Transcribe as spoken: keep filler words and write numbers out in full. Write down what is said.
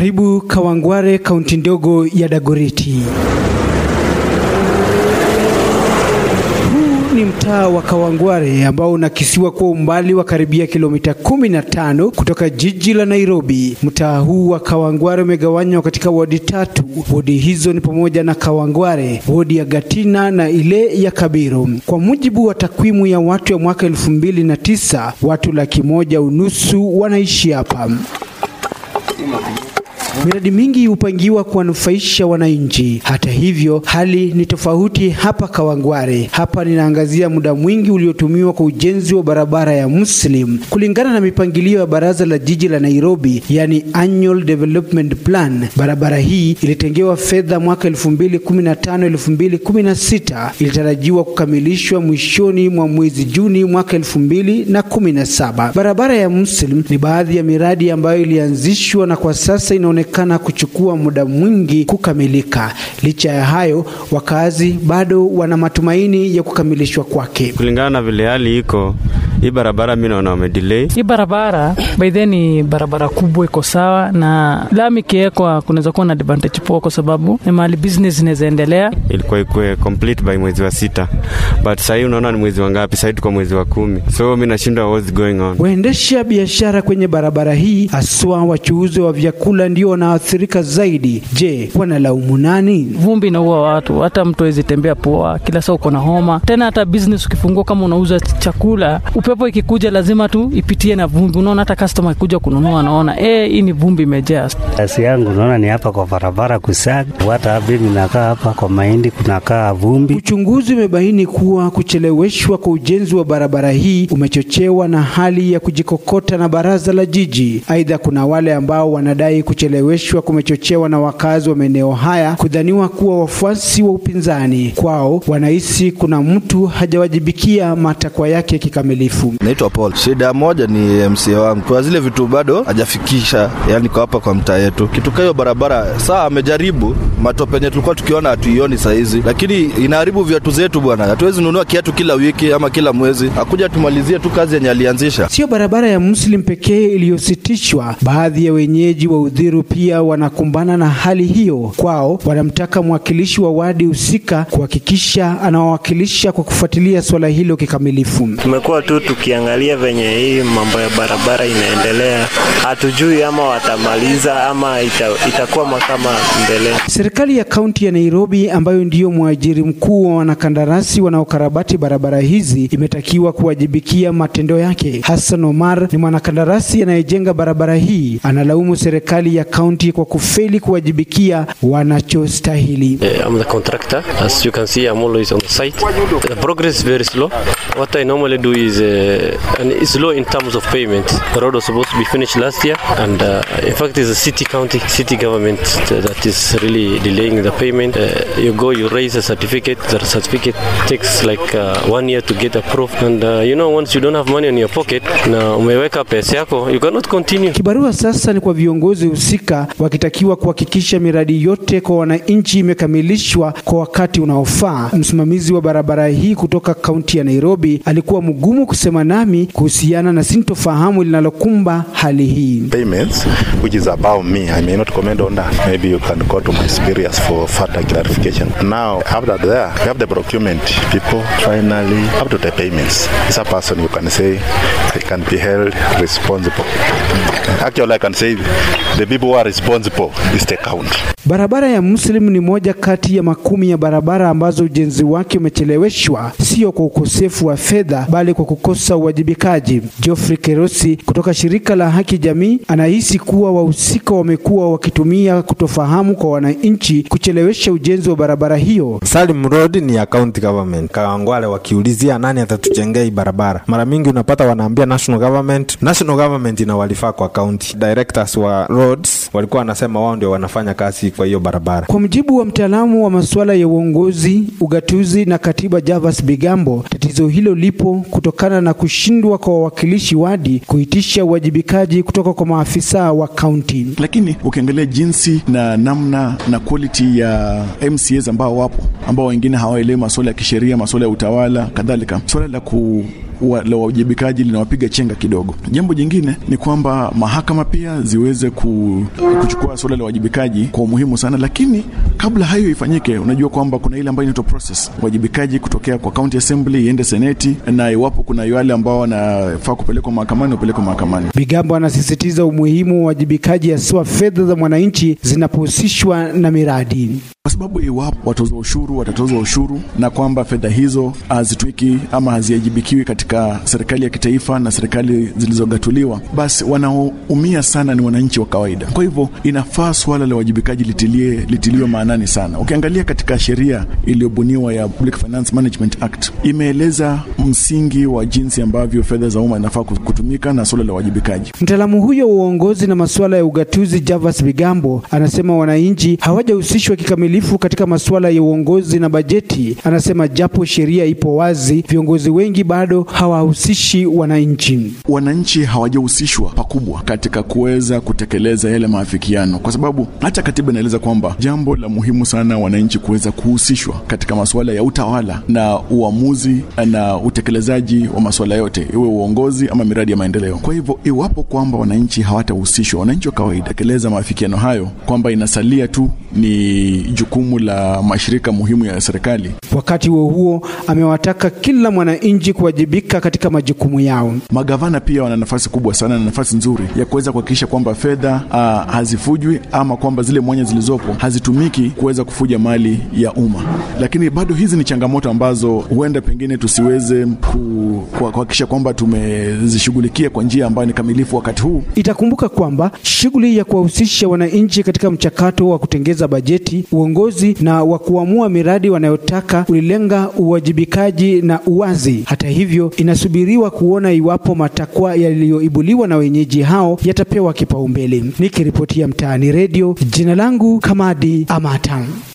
Karibu Kawangware, kaunti ndogo ya Dagoretti. Huu ni mtaa wa Kawangware ambao unakisiwa kwa umbali wa karibia kilomita kumi na tano kutoka jiji la Nairobi. Mtaa huu wa Kawangware umegawanywa katika wadi tatu. Wadi hizo ni pamoja na Kawangware, wadi ya Gatina na ile ya Kabiro. Kwa mujibu wa takwimu ya watu ya mwaka elfu mbili na tisa, watu laki moja unusu wanaishi hapa. Miradi mingi upangiwa kuwanufaisha wananchi. Hata hivyo, hali ni tofauti hapa Kawangware. Hapa ninaangazia muda mwingi uliotumiwa kwa ujenzi wa barabara ya Muslim. Kulingana na mipangilio ya baraza la jiji la Nairobi, yani Annual Development Plan, barabara hii ilitengewa fedha mwaka elfu mbili kumi na tano elfu mbili kumi na sita, ilitarajiwa kukamilishwa mwishoni mwa mwezi Juni mwaka elfu mbili kumi na saba. Barabara ya Muslim ni baadhi ya miradi ambayo ilianzishwa na kwa sasa inaonekana kana kuchukua muda mwingi kukamilika. Licha ya hayo, wakazi bado wana matumaini ya kukamilishwa kwake. Kulingana na vile hali iko, hii barabara mimi naona wamedelay. Hii barabara by then ni barabara kubwa, iko sawa, na lami kiwekwa kunaweza kuwa na advantage poa kwa sababu ni mahali business inaendelea. Ilikuwa ikuwe complete by mwezi wa sita, but sasa hivi unaona ni mwezi wa ngapi? Sasa tuko mwezi wa kumi. So mimi nashindwa what's going on. Waendesha biashara kwenye barabara hii, haswa wachuuzi wa vyakula, ndio wanaathirika zaidi. Je, wanalaumu nani? Vumbi inaua watu, hata mtu hawezi tembea poa, kila saa uko na homa. Tena hata business ukifungua, kama unauza chakula, upepo ikikuja lazima tu ipitie na vumbi. Unaona hata customer ikikuja kununua anaona eh hii ni vumbi imejaa. Kasi yangu naona ni hapa kwa barabara kusaga. Hata mimi nakaa hapa kwa mahindi kunakaa vumbi. Uchunguzi umebaini kuwa kucheleweshwa kwa ujenzi wa barabara hii umechochewa na hali ya kujikokota na baraza la jiji. Aidha, kuna wale ambao wanadai kucheleweshwa kumechochewa na wakazi wa maeneo haya kudhaniwa kuwa wafuasi wa upinzani. Kwao wanahisi kuna mtu hajawajibikia matakwa yake kikamilifu. Naitwa Paul. Shida moja ni M C A wangu. Kwa zile vitu bado hajafikisha, yani kwa hapa kwa mtaa yetu. Kitu kayo barabara, saa amejaribu, matope yenye tulikuwa tukiona hatuioni saa hizi. Lakini inaharibu viatu zetu bwana. Hatuwezi nunua kiatu kila wiki ama kila mwezi. Akuja tumalizie tu kazi yenye alianzisha. Sio barabara ya Muslim pekee iliyositishwa. Baadhi ya wenyeji wa Udhiru pia wanakumbana na hali hiyo. Kwao wanamtaka mwakilishi wa wadi husika kuhakikisha anawakilisha kwa kufuatilia swala hilo kikamilifu. Tumekuwa tu tukiangalia venye hii mambo ya barabara inaendelea. Hatujui ama watamaliza ama ita, itakuwa kama mbele. Serikali ya kaunti ya Nairobi, ambayo ndiyo mwajiri mkuu wa wanakandarasi wanaokarabati barabara hizi, imetakiwa kuwajibikia matendo yake. Hassan Omar ni mwanakandarasi anayejenga barabara hii. Analaumu serikali ya kaunti kwa kufeli kuwajibikia wanachostahili. Uh, I'm the contractor. As you can see, I'm always on the site. The progress is very slow. What I normally do is uh, and it's slow in terms of payment. The road was supposed to be finished last year, and uh, in fact it's the city county city government that is really delaying the payment. Uh, you go, you raise a certificate. The certificate takes like uh, one year to get approved, and uh, you know, once you don't have money in your pocket na umeweka pesa yako, you cannot continue. Kibarua sasa ni kwa viongozi husika, wakitakiwa kuhakikisha miradi yote kwa wananchi imekamilishwa kwa wakati unaofaa. Msimamizi wa barabara hii kutoka kaunti ya Nairobi alikuwa mgumu kusema nami kuhusiana na sintofahamu linalokumba hali hii. Payments, which is about me, I may not comment on that. Maybe you can go to my superiors for further clarification. Now, after there, we have the procurement people finally up to the payments. It's a person you can say they can be held responsible. Actually, I can say the people who are responsible is the county. Barabara ya Muslim ni moja kati ya makumi ya barabara ambazo ujenzi wake umecheleweshwa, sio kwa ukosefu wa fedha bali kwa kukosa uwajibikaji. Geoffrey Kerosi kutoka shirika la Haki Jamii anahisi kuwa wahusika wamekuwa wakitumia kutofahamu kwa wananchi kuchelewesha ujenzi wa barabara hiyo. Salim Road ni ya county government. Kawangware wakiulizia nani atatujengea hii barabara, mara mingi unapata wanaambia national government. National government inawalifaa kwa county. Directors wa roads walikuwa wanasema wao ndio wanafanya kazi kwa hiyo barabara. Kwa mjibu wa mtaalamu wa masuala ya uongozi, ugatuzi na katiba Javas Bigambo, tatizo hilo lipo kutokana na kushindwa kwa wawakilishi wadi kuitisha uwajibikaji kutoka kwa maafisa wa county. Lakini ukiangalia jinsi na namna na quality ya M C As ambao wapo, ambao wengine hawaelewi masuala ya kisheria, masuala ya utawala, kadhalika, swala la ku wa, la wajibikaji linawapiga chenga kidogo. Jambo jingine ni kwamba mahakama pia ziweze ku, kuchukua swala la wajibikaji kwa umuhimu sana, lakini kabla hayo ifanyike, unajua kwamba kuna ile ambayo inaitwa process, wajibikaji kutokea kwa county assembly iende seneti, na iwapo kuna wale ambao wanafaa kupelekwa mahakamani wapelekwe mahakamani. Bigambo anasisitiza umuhimu wa wajibikaji hasa fedha za mwananchi zinapohusishwa na miradi, kwa sababu iwapo watoza ushuru watatoza ushuru na kwamba fedha hizo hazitumiki ama haziajibikiwi katika serikali ya kitaifa na serikali zilizogatuliwa, basi wanaoumia sana ni wananchi wa kawaida. Kwa hivyo inafaa swala la wajibikaji litilie litiliwe maanani sana. Ukiangalia katika sheria iliyobuniwa ya Public Finance Management Act, imeeleza msingi wa jinsi ambavyo fedha za umma inafaa kutumika na swala la wajibikaji. Mtaalamu huyo wa uongozi na masuala ya ugatuzi Javas Bigambo anasema wananchi hawajahusishwa kikamilifu katika masuala ya uongozi na bajeti. Anasema japo sheria ipo wazi, viongozi wengi bado hawahusishi wananchi. Wananchi hawajahusishwa pakubwa katika kuweza kutekeleza yale maafikiano, kwa sababu hata katiba inaeleza kwamba jambo la muhimu sana wananchi kuweza kuhusishwa katika masuala ya utawala na uamuzi na utekelezaji wa masuala yote, iwe uongozi ama miradi ya maendeleo. Kwa hivyo iwapo kwamba wananchi hawatahusishwa, wananchi wa kawaida tekeleza maafikiano hayo, kwamba inasalia tu ni jukumu la mashirika muhimu ya serikali. Wakati huo huo, amewataka kila mwananchi kuwajibika katika majukumu yao. Magavana pia wana nafasi kubwa sana na nafasi nzuri ya kuweza kuhakikisha kwamba fedha uh, hazifujwi ama kwamba zile mwanya zilizopo hazitumiki kuweza kufuja mali ya umma. Lakini bado hizi ni changamoto ambazo huenda pengine tusiweze kuhakikisha kwamba tumezishughulikia kwa njia ambayo ni kamilifu wakati huu. Itakumbuka kwamba shughuli ya kuwahusisha wananchi katika mchakato wa kutengeza bajeti, uongozi na wa kuamua miradi wanayotaka ulilenga uwajibikaji na uwazi. Hata hivyo, inasubiriwa kuona iwapo matakwa yaliyoibuliwa na wenyeji hao yatapewa kipaumbele. Nikiripotia Mtaani Radio, jina langu Kamadi Amatan.